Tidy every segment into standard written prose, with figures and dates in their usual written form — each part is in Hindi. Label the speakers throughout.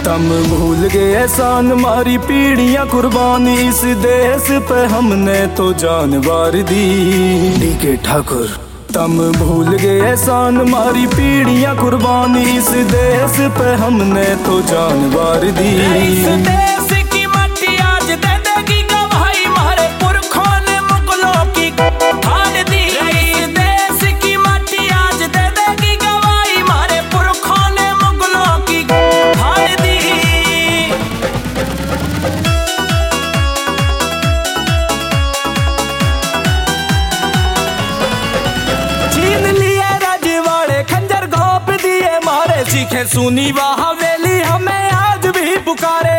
Speaker 1: तुम भूल गए एहसान, मारी पीढ़ियां कुर्बानी, इस देश पे हमने तो जान वार दी। डीके ठाकुर। तुम भूल गए एहसान, मारी पीढ़ियां कुर्बानी, इस देश पे हमने तो जान वार दी।
Speaker 2: इस देश की मट्टी आज दे देगी गवाही, हमारे पुरखों ने मुगलों की फाड़ दी। इस देश की मट्टी आज दे देगी गवाही, हमारे पुरखों ने मुगलों की फाड़ दी। छीन लिए रजवाड़े, खंजर घोंप दिए मारे, सीखे सुनी वह हवेली हमें आज भी पुकारे।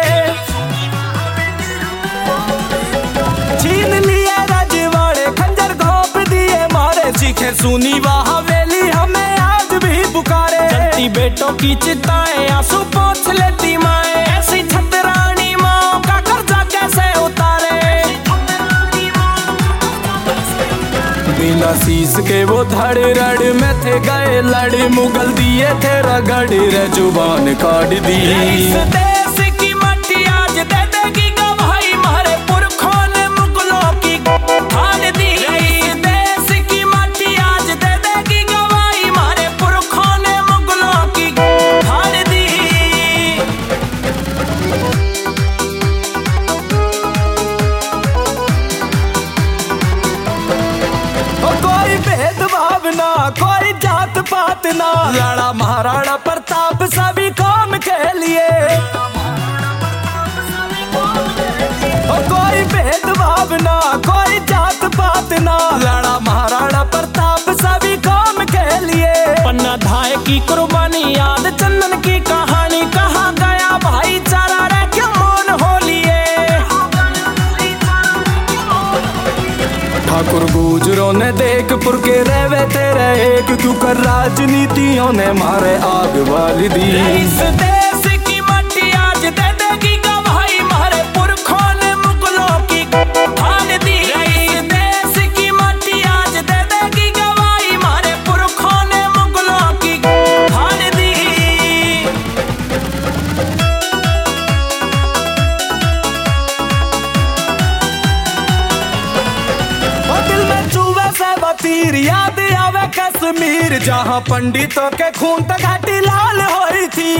Speaker 2: छीन लिए रजवाड़े, खंजर घोंप दिए मारे, सीखे सुनी वह हवेली हमें आज भी पुकारे। जलती बेटों की चिताएं आंसू पोंछ लेती माएं, ऐसी छतरानी माँ का कर्जा कैसे उतारे।
Speaker 1: बिना शीश के वो धड़े रड़ में थे गए लड़, मुगल दिए थे रगड़ रे जुबान काट दी।
Speaker 2: इस देश की मट्टी आज दे देगी गवाही, हमारे पुरखों ने मुगलों की फाड़ दी। इस देश की मट्टी आज दे देगी गवाही, हमारे पुरखों ने मुगलों की फाड़ दी। कोई भेदभाव ना, कोई जात पात ना, लड़ा महाराणा प्रताप सभी कौम के लिए। कोई भेदभाव ना, कोई जात पात ना, लड़ा महाराणा प्रताप सभी कौम के लिए। पन्ना धाय की कुर्बानी, याद चंदन की कहानी, कहा गया भाईचारा रे क्यों मौन हो लिए।
Speaker 1: ठाकुर गुजरों ने देखपुर के रहवे तेरे एक, क्यों कर राजनीतियों ने मारे आग वाली दी।
Speaker 2: इस देश की मट्टी आज दे देगी गवाही, हमारे पुरखों ने मुगलों की फाड़ दी। इस देश की मट्टी आज दे देगी गवाही, हमारे पुरखों ने मुगलों की फाड़ दी। दिल में चूहे से बतीर, याद आवे कश्मीर, जहाँ पंडितों के खून तक घाटी लाल हुई थी।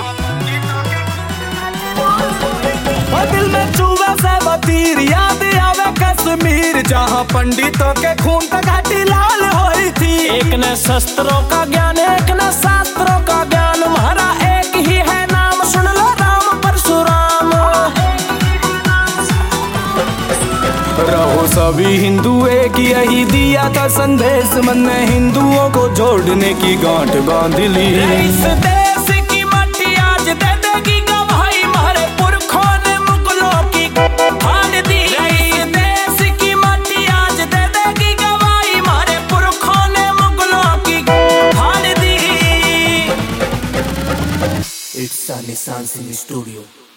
Speaker 2: दिल में चूहे से बतीर, याद आवे कश्मीर, जहाँ पंडितों के खून तक घाटी लाल हुई थी। एक ने शस्त्रों का ज्ञान, एक ने शास्त्रों का ज्ञान, हमारा एक ही है नाम, सुन लो राम परशुराम।
Speaker 1: रहो सभी हिंदू एक, यही दिया था संदेश, मन ने हिंदुओं को जोड़ने की गांठ बांध ली।
Speaker 2: इस देश की मट्टी आज दे देगी गवाही, हमारे पुरखों ने मुगलों की फाड़ दी। इस देश की मट्टी आज दे देगी गवाही, हमारे पुरखों ने मुगलों की फाड़ दी।
Speaker 3: It's Sunny Sun Singh Studio.